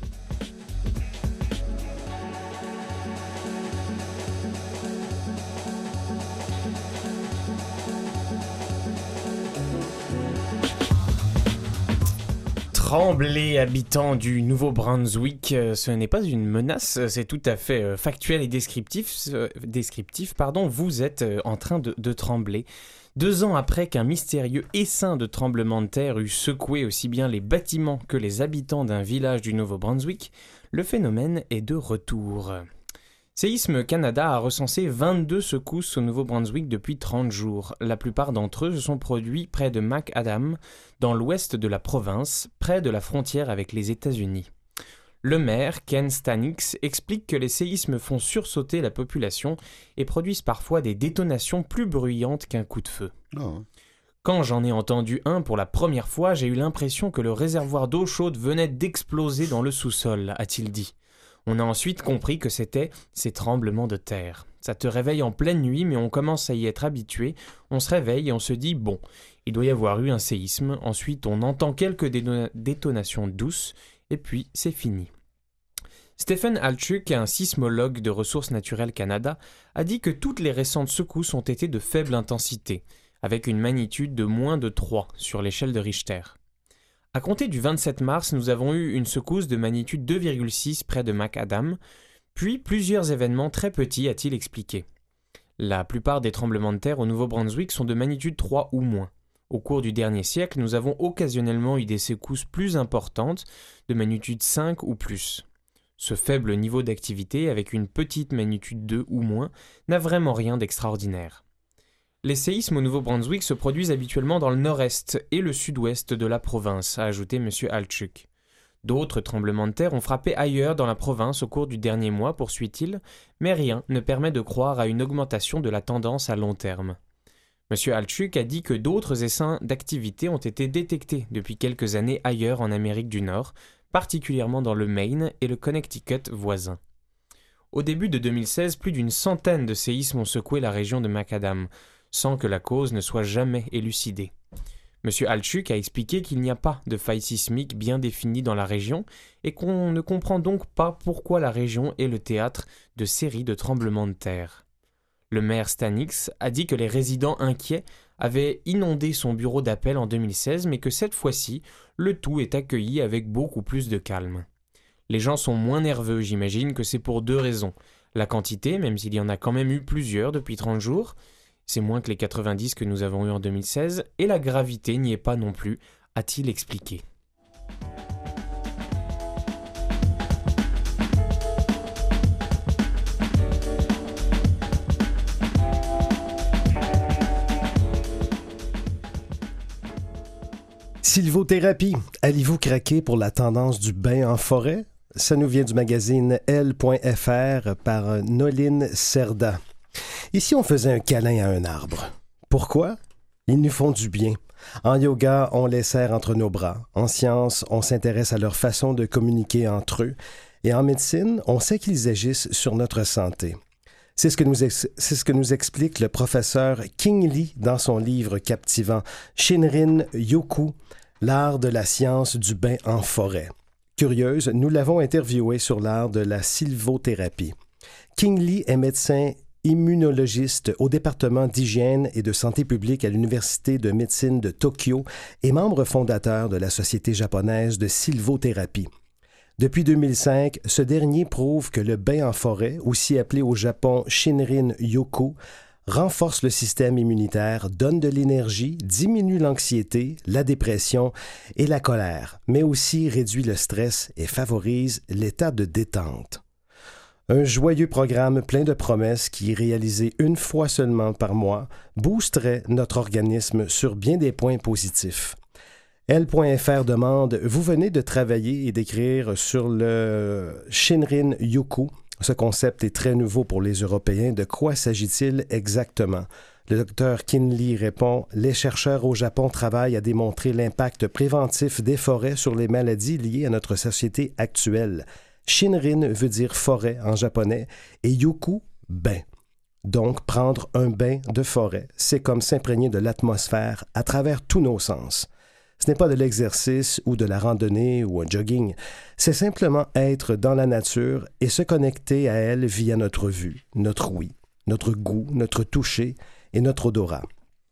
Tremblay, habitant du Nouveau-Brunswick, ce n'est pas une menace, c'est tout à fait factuel et descriptif. descriptif pardon, vous êtes en train de, de trembler. Deux ans après qu'un mystérieux essaim de tremblement de terre eut secoué aussi bien les bâtiments que les habitants d'un village du Nouveau-Brunswick, le phénomène est de retour. Séisme Canada a recensé vingt-deux secousses au Nouveau-Brunswick depuis trente jours. La plupart d'entre eux se sont produits près de Macadam, dans l'ouest de la province, près de la frontière avec les États-Unis. Le maire, Ken Stanix, explique que les séismes font sursauter la population et produisent parfois des détonations plus bruyantes qu'un coup de feu. Oh. Quand j'en ai entendu un pour la première fois, j'ai eu l'impression que le réservoir d'eau chaude venait d'exploser dans le sous-sol, a-t-il dit. On a ensuite compris que c'était ces tremblements de terre. Ça te réveille en pleine nuit, mais on commence à y être habitué. On se réveille et on se dit « bon, il doit y avoir eu un séisme ». Ensuite, on entend quelques déton- détonations douces, et puis c'est fini. Stephen Halchuk, un sismologue de Ressources naturelles Canada, a dit que toutes les récentes secousses ont été de faible intensité, avec une magnitude de moins de trois sur l'échelle de Richter. À compter du vingt-sept mars, nous avons eu une secousse de magnitude deux virgule six près de Macadam, puis plusieurs événements très petits, a-t-il expliqué. La plupart des tremblements de terre au Nouveau-Brunswick sont de magnitude trois ou moins. Au cours du dernier siècle, nous avons occasionnellement eu des secousses plus importantes, de magnitude cinq ou plus. Ce faible niveau d'activité, avec une petite magnitude deux ou moins, n'a vraiment rien d'extraordinaire. Les séismes au Nouveau-Brunswick se produisent habituellement dans le nord-est et le sud-ouest de la province, a ajouté M. Halchuk. D'autres tremblements de terre ont frappé ailleurs dans la province au cours du dernier mois, poursuit-il, mais rien ne permet de croire à une augmentation de la tendance à long terme. M. Halchuk a dit que d'autres essaims d'activité ont été détectés depuis quelques années ailleurs en Amérique du Nord, particulièrement dans le Maine et le Connecticut voisin. Au début de deux mille seize, plus d'une centaine de séismes ont secoué la région de Macadam, sans que la cause ne soit jamais élucidée. M. Halchuk a expliqué qu'il n'y a pas de faille sismique bien définie dans la région et qu'on ne comprend donc pas pourquoi la région est le théâtre de séries de tremblements de terre. Le maire Stanix a dit que les résidents inquiets avaient inondé son bureau d'appel en deux mille seize, mais que cette fois-ci, le tout est accueilli avec beaucoup plus de calme. Les gens sont moins nerveux, j'imagine que c'est pour deux raisons. La quantité, même s'il y en a quand même eu plusieurs depuis trente jours, c'est moins que les quatre-vingt-dix que nous avons eu en deux mille seize, et la gravité n'y est pas non plus, a-t-il expliqué. Sylvothérapie. Allez-vous craquer pour la tendance du bain en forêt? Ça nous vient du magazine L point F R par Noline Cerda. Ici, on faisait un câlin à un arbre. Pourquoi? Ils nous font du bien. En yoga, on les serre entre nos bras. En science, on s'intéresse à leur façon de communiquer entre eux. Et en médecine, on sait qu'ils agissent sur notre santé. C'est ce que nous, ex- c'est ce que nous explique le professeur King Lee dans son livre captivant Shinrin Yoku, l'art de la science du bain en forêt. Curieuse, nous l'avons interviewé sur l'art de la sylvothérapie. King Lee est médecin immunologiste au département d'hygiène et de santé publique à l'Université de médecine de Tokyo et membre fondateur de la Société japonaise de sylvothérapie. Depuis deux mille cinq, ce dernier prouve que le bain en forêt, aussi appelé au Japon Shinrin Yoku, renforce le système immunitaire, donne de l'énergie, diminue l'anxiété, la dépression et la colère, mais aussi réduit le stress et favorise l'état de détente. Un joyeux programme plein de promesses qui, réalisé une fois seulement par mois, boosterait notre organisme sur bien des points positifs. L point F R demande « Vous venez de travailler et d'écrire sur le Shinrin Yoku. Ce concept est très nouveau pour les Européens. De quoi s'agit-il exactement? » Le docteur Kinley répond « Les chercheurs au Japon travaillent à démontrer l'impact préventif des forêts sur les maladies liées à notre société actuelle. Shinrin veut dire forêt en japonais et Yoku, bain. Donc, prendre un bain de forêt, c'est comme s'imprégner de l'atmosphère à travers tous nos sens. Ce n'est pas de l'exercice ou de la randonnée ou un jogging. C'est simplement être dans la nature et se connecter à elle via notre vue, notre ouïe, notre goût, notre toucher et notre odorat.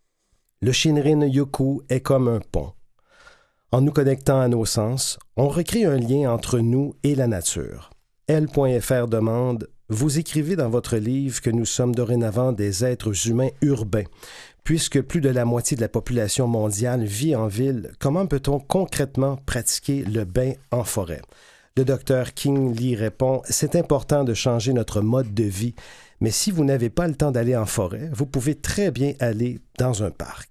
Le Shinrin Yoku est comme un pont. En nous connectant à nos sens, on recrée un lien entre nous et la nature. L point F R demande « Vous écrivez dans votre livre que nous sommes dorénavant des êtres humains urbains. Puisque plus de la moitié de la population mondiale vit en ville, comment peut-on concrètement pratiquer le bain en forêt? » Le docteur King Lee répond « C'est important de changer notre mode de vie, mais si vous n'avez pas le temps d'aller en forêt, vous pouvez très bien aller dans un parc. »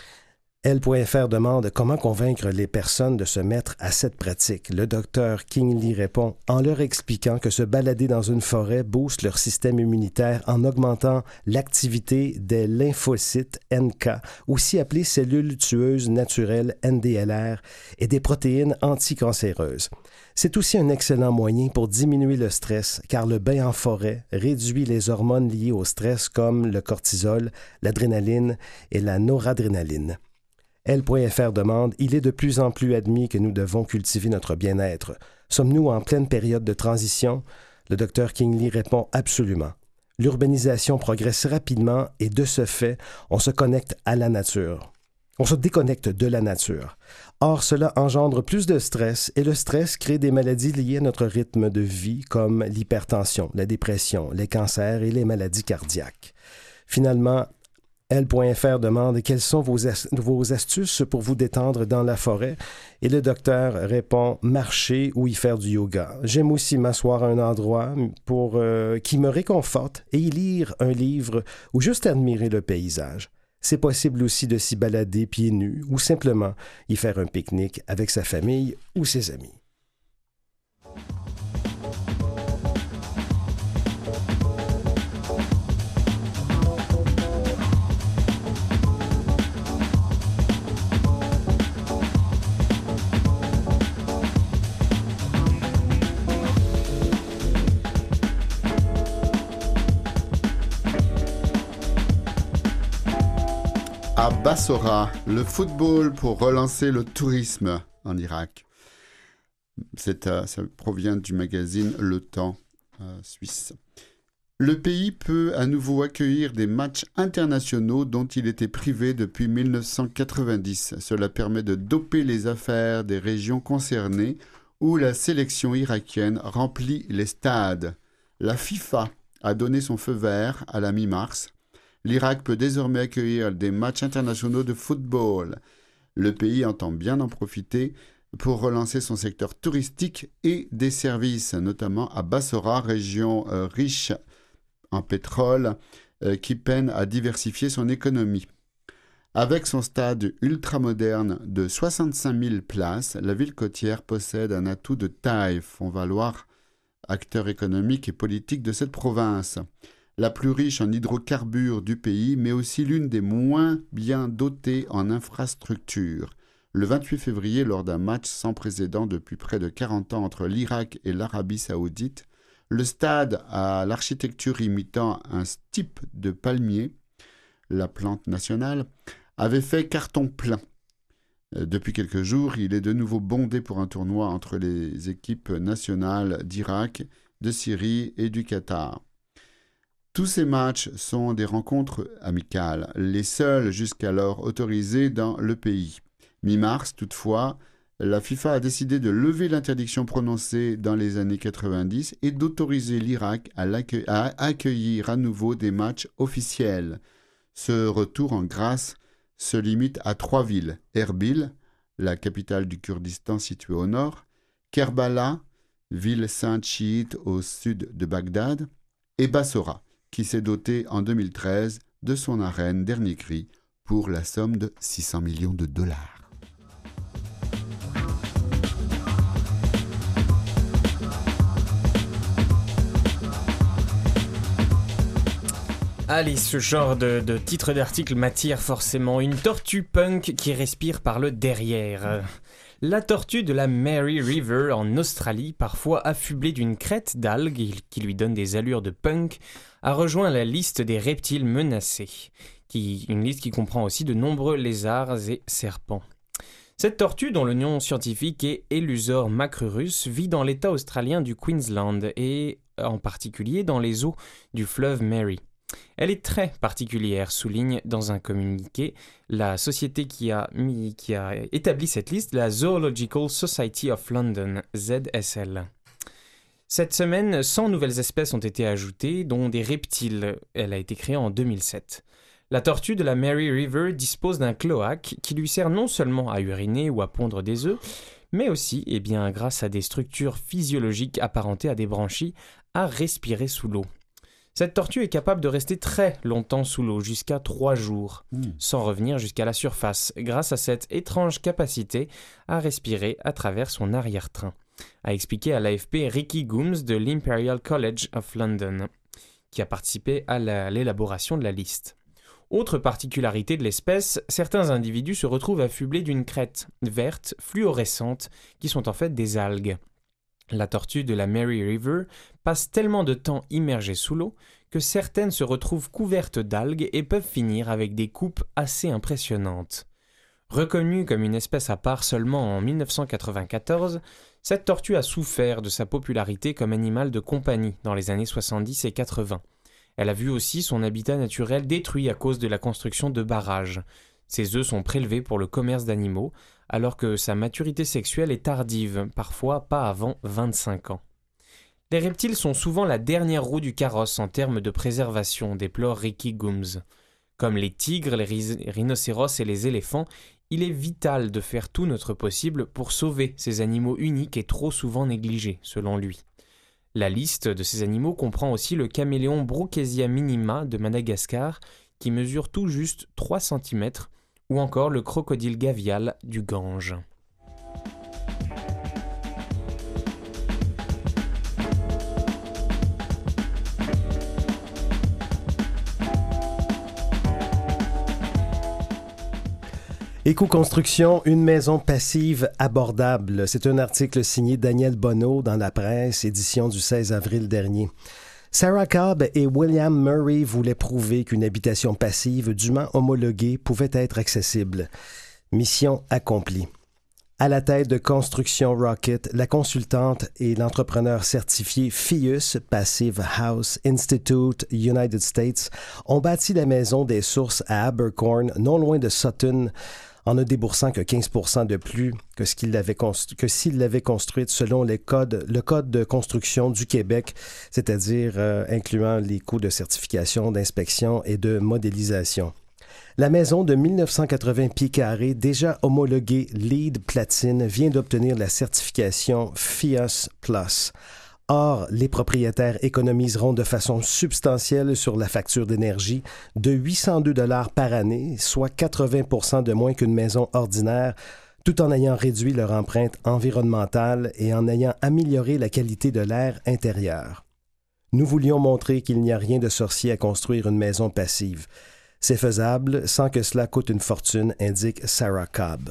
L point F R demande comment convaincre les personnes de se mettre à cette pratique. Le docteur King Lee répond en leur expliquant que se balader dans une forêt booste leur système immunitaire en augmentant l'activité des lymphocytes N K, aussi appelées cellules tueuses naturelles N D L R, et des protéines anticancéreuses. C'est aussi un excellent moyen pour diminuer le stress, car le bain en forêt réduit les hormones liées au stress comme le cortisol, l'adrénaline et la noradrénaline. L point F R demande « Il est de plus en plus admis que nous devons cultiver notre bien-être. Sommes-nous en pleine période de transition? » Le docteur King Lee répond « Absolument. L'urbanisation progresse rapidement et de ce fait, on se connecte à la nature. On se déconnecte de la nature. Or, cela engendre plus de stress et le stress crée des maladies liées à notre rythme de vie comme l'hypertension, la dépression, les cancers et les maladies cardiaques. Finalement, L point F R demande quelles sont vos, as- vos astuces pour vous détendre dans la forêt et le docteur répond marcher ou y faire du yoga. J'aime aussi m'asseoir à un endroit pour, euh, qui me réconforte et y lire un livre ou juste admirer le paysage. C'est possible aussi de s'y balader pieds nus ou simplement y faire un pique-nique avec sa famille ou ses amis. À Bassora, le football pour relancer le tourisme en Irak. C'est, euh, ça provient du magazine Le Temps euh, suisse. Le pays peut à nouveau accueillir des matchs internationaux dont il était privé depuis mille neuf cent quatre-vingt-dix. Cela permet de doper les affaires des régions concernées où la sélection irakienne remplit les stades. La FIFA a donné son feu vert à la mi-mars. L'Irak peut désormais accueillir des matchs internationaux de football. Le pays entend bien en profiter pour relancer son secteur touristique et des services, notamment à Bassora, région euh, riche en pétrole, euh, qui peine à diversifier son économie. Avec son stade ultramoderne de soixante-cinq mille places, la ville côtière possède un atout de taille, font valoir acteurs économiques et politiques de cette province. La plus riche en hydrocarbures du pays, mais aussi l'une des moins bien dotées en infrastructures. Le vingt-huit février, lors d'un match sans précédent depuis près de quarante ans entre l'Irak et l'Arabie saoudite, le stade à l'architecture imitant un stipe de palmier, la plante nationale, avait fait carton plein. Depuis quelques jours, il est de nouveau bondé pour un tournoi entre les équipes nationales d'Irak, de Syrie et du Qatar. Tous ces matchs sont des rencontres amicales, les seules jusqu'alors autorisées dans le pays. Mi-mars, toutefois, la FIFA a décidé de lever l'interdiction prononcée dans les années quatre-vingt-dix et d'autoriser l'Irak à, à accueillir à nouveau des matchs officiels. Ce retour en grâce se limite à trois villes, Erbil, la capitale du Kurdistan située au nord, Kerbala, ville sainte chiite au sud de Bagdad, et Bassora, qui s'est dotée en deux mille treize de son arène Dernier Cri pour la somme de six cents millions de dollars. Allez, ce genre de, de titre d'article m'attire forcément. Une tortue punk qui respire par le derrière. La tortue de la Mary River en Australie, parfois affublée d'une crête d'algues qui lui donne des allures de punk, a rejoint la liste des reptiles menacés, qui, une liste qui comprend aussi de nombreux lézards et serpents. Cette tortue, dont le nom scientifique est Elusor macrurus, vit dans l'état australien du Queensland et en particulier dans les eaux du fleuve Mary. Elle est très particulière, souligne dans un communiqué la société qui a, mis, qui a établi cette liste, la Zoological Society of London, Z S L. Cette semaine, cent nouvelles espèces ont été ajoutées, dont des reptiles. Elle a été créée en deux mille sept. La tortue de la Mary River dispose d'un cloaque qui lui sert non seulement à uriner ou à pondre des œufs, mais aussi, et bien grâce à des structures physiologiques apparentées à des branchies, à respirer sous l'eau. Cette tortue est capable de rester très longtemps sous l'eau, jusqu'à trois jours, mmh. sans revenir jusqu'à la surface, grâce à cette étrange capacité à respirer à travers son arrière-train, a expliqué à l'A F P Ricky Gooms de l'Imperial College of London, qui a participé à la, l'élaboration de la liste. Autre particularité de l'espèce, certains individus se retrouvent affublés d'une crête verte, fluorescente, qui sont en fait des algues. La tortue de la Mary River passe tellement de temps immergée sous l'eau que certaines se retrouvent couvertes d'algues et peuvent finir avec des coupes assez impressionnantes. Reconnue comme une espèce à part seulement en dix-neuf cent quatre-vingt-quatorze, cette tortue a souffert de sa popularité comme animal de compagnie dans les années soixante-dix et quatre-vingts. Elle a vu aussi son habitat naturel détruit à cause de la construction de barrages. Ses œufs sont prélevés pour le commerce d'animaux, alors que sa maturité sexuelle est tardive, parfois pas avant vingt-cinq ans. Les reptiles sont souvent la dernière roue du carrosse en termes de préservation, déplore Ricky Gooms. Comme les tigres, les rhi- rhinocéros et les éléphants, il est vital de faire tout notre possible pour sauver ces animaux uniques et trop souvent négligés, selon lui. La liste de ces animaux comprend aussi le caméléon Brookesia minima de Madagascar, qui mesure tout juste trois centimètres, ou encore le crocodile gavial du Gange. Éco-construction, une maison passive abordable. C'est un article signé Daniel Bonneau dans la presse, édition du seize avril dernier. Sarah Cobb et William Murray voulaient prouver qu'une habitation passive dûment homologuée pouvait être accessible. Mission accomplie. À la tête de Construction Rocket, la consultante et l'entrepreneur certifié Fius Passive House Institute United States ont bâti la maison des sources à Abercorn, non loin de Sutton, en ne déboursant que quinze pour cent de plus que, ce qu'il l'avait constru- que s'il l'avait construite selon les codes, le Code de construction du Québec, c'est-à-dire euh, incluant les coûts de certification, d'inspection et de modélisation. La maison de mille neuf cent quatre-vingts pieds carrés, déjà homologuée LEED Platine, vient d'obtenir la certification F I A S Plus. Or, les propriétaires économiseront de façon substantielle sur la facture d'énergie de huit cent deux dollars par année, soit quatre-vingts pour cent de moins qu'une maison ordinaire, tout en ayant réduit leur empreinte environnementale et en ayant amélioré la qualité de l'air intérieur. Nous voulions montrer qu'il n'y a rien de sorcier à construire une maison passive. C'est faisable sans que cela coûte une fortune, indique Sarah Cobb.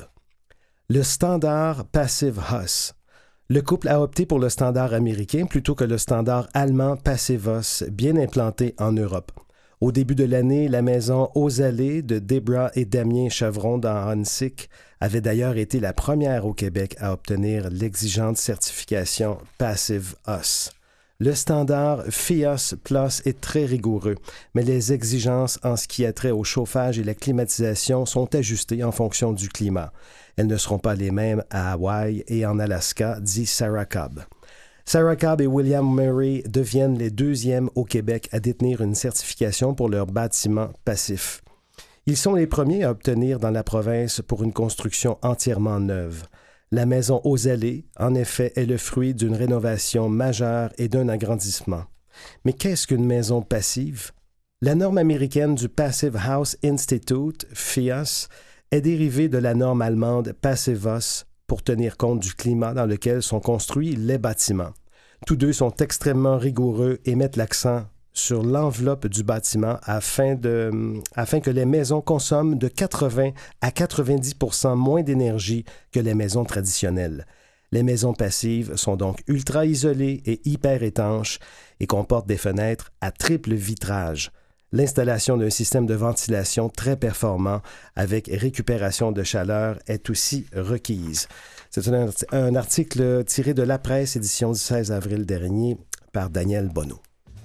Le standard Passive House. Le couple a opté pour le standard américain plutôt que le standard allemand Passivhaus, bien implanté en Europe. Au début de l'année, la maison Aux Allées de Debra et Damien Chavron dans Hunsick avait d'ailleurs été la première au Québec à obtenir l'exigeante certification Passivhaus. Le standard FIOS Plus est très rigoureux, mais les exigences en ce qui a trait au chauffage et la climatisation sont ajustées en fonction du climat. Elles ne seront pas les mêmes à Hawaï et en Alaska, dit Sarah Cobb. Sarah Cobb et William Murray deviennent les deuxièmes au Québec à détenir une certification pour leurs bâtiments passifs. Ils sont les premiers à obtenir dans la province pour une construction entièrement neuve. La maison Aux Allées, en effet, est le fruit d'une rénovation majeure et d'un agrandissement. Mais qu'est-ce qu'une maison passive? La norme américaine du Passive House Institute, FIOS, est dérivée de la norme allemande Passivhaus pour tenir compte du climat dans lequel sont construits les bâtiments. Tous deux sont extrêmement rigoureux et mettent l'accent sur l'enveloppe du bâtiment afin, de, afin que les maisons consomment de quatre-vingts à quatre-vingt-dix pour cent moins d'énergie que les maisons traditionnelles. Les maisons passives sont donc ultra isolées et hyper étanches et comportent des fenêtres à triple vitrage. L'installation d'un système de ventilation très performant avec récupération de chaleur est aussi requise. C'est un, un article tiré de La Presse, édition du seize avril dernier, par Daniel Bonneau.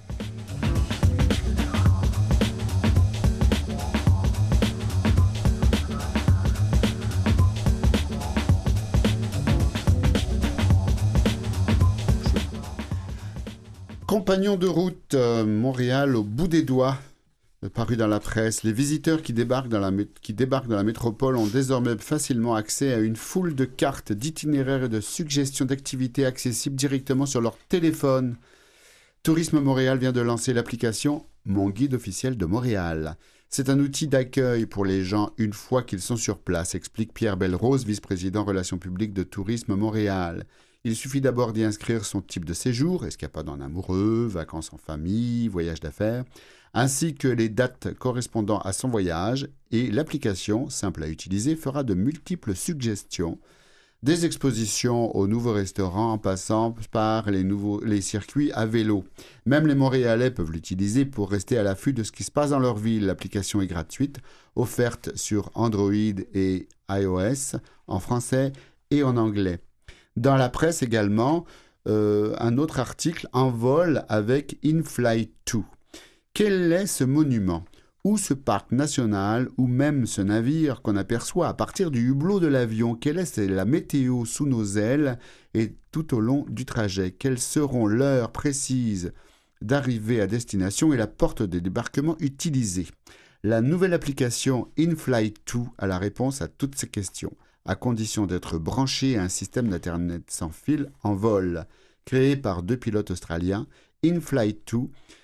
Compagnon de route, euh, Montréal au bout des doigts. Paru dans la presse, les visiteurs qui débarquent, dans la, qui débarquent dans la métropole ont désormais facilement accès à une foule de cartes, d'itinéraires et de suggestions d'activités accessibles directement sur leur téléphone. Tourisme Montréal vient de lancer l'application Mon Guide officiel de Montréal. C'est un outil d'accueil pour les gens une fois qu'ils sont sur place, explique Pierre Belrose, vice-président relations publiques de Tourisme Montréal. Il suffit d'abord d'y inscrire son type de séjour, escapade en amoureux, vacances en famille, voyage d'affaires, ainsi que les dates correspondant à son voyage, et l'application, simple à utiliser, fera de multiples suggestions, des expositions aux nouveaux restaurants en passant par les, nouveaux, les circuits à vélo. Même les Montréalais peuvent l'utiliser pour rester à l'affût de ce qui se passe dans leur ville. L'application est gratuite, offerte sur Android et iOS, en français et en anglais. Dans la presse également, euh, un autre article en vol avec InFlight deux. Quel est ce monument, ou ce parc national, ou même ce navire qu'on aperçoit à partir du hublot de l'avion? Quelle est la météo sous nos ailes et tout au long du trajet? Quelles seront l'heure précise d'arrivée à destination et la porte de débarquement utilisée? La nouvelle application InFlight deux a la réponse à toutes ces questions, à condition d'être branché à un système d'Internet sans fil en vol. Créé par deux pilotes australiens, InFlight deux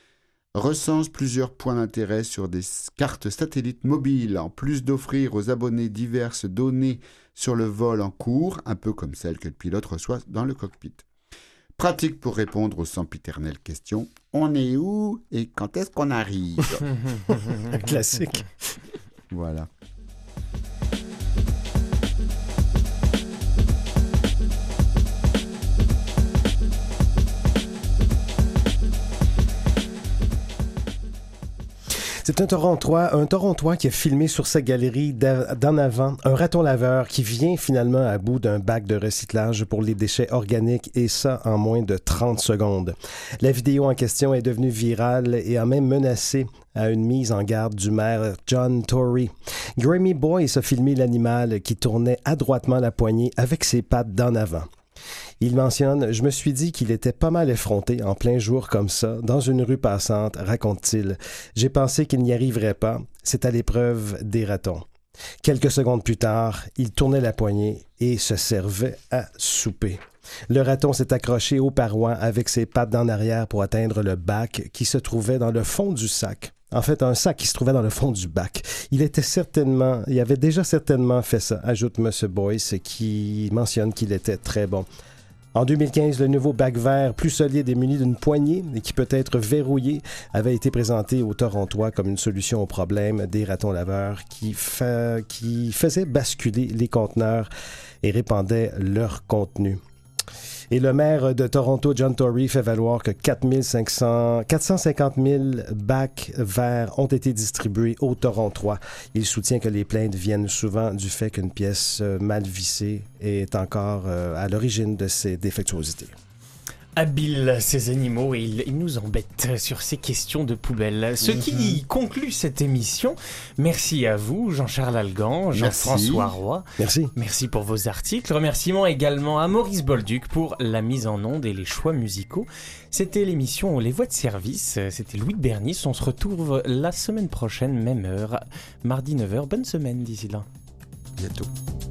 recense plusieurs points d'intérêt sur des cartes satellites mobiles, en plus d'offrir aux abonnés diverses données sur le vol en cours, un peu comme celles que le pilote reçoit dans le cockpit. Pratique pour répondre aux sempiternelles questions. On est où et quand est-ce qu'on arrive? Classique. Voilà. C'est un Torontois, un Torontois qui a filmé sur sa galerie d'en avant un raton laveur qui vient finalement à bout d'un bac de recyclage pour les déchets organiques, et ça en moins de trente secondes. La vidéo en question est devenue virale et a même menacé à une mise en garde du maire John Tory. Grammy Boyce a filmé l'animal qui tournait adroitement la poignée avec ses pattes d'en avant. Il mentionne « Je me suis dit qu'il était pas mal effronté en plein jour comme ça, dans une rue passante, raconte-t-il. J'ai pensé qu'il n'y arriverait pas. C'est à l'épreuve des ratons. » Quelques secondes plus tard, il tournait la poignée et se servait à souper. Le raton s'est accroché aux parois avec ses pattes en arrière pour atteindre le bac qui se trouvait dans le fond du sac. En fait, un sac qui se trouvait dans le fond du bac. Il était certainement, il avait déjà certainement fait ça, ajoute M. Boyce, qui mentionne qu'il était très bon. En deux mille quinze, le nouveau bac vert, plus solide et muni d'une poignée et qui peut être verrouillé, avait été présenté aux Torontois comme une solution au problème des ratons laveurs qui, fa... qui faisaient basculer les conteneurs et répandaient leur contenu. Et le maire de Toronto, John Tory, fait valoir que quatre cent cinquante mille bacs verts ont été distribués aux Torontois. Il soutient que les plaintes viennent souvent du fait qu'une pièce mal vissée est encore euh, à l'origine de ces défectuosités. Habiles ces animaux et ils, ils nous embêtent sur ces questions de poubelle. Ce qui mm-hmm. conclut cette émission. Merci à vous, Jean-Charles Algan, Jean-François Roy. Merci. Merci pour vos articles. Remerciements également à Maurice Bolduc pour la mise en onde et les choix musicaux. C'était l'émission Les Voix de Service. C'était Louis de Bernis. On se retrouve la semaine prochaine, même heure, mardi neuf heures. Bonne semaine d'ici là. Bientôt.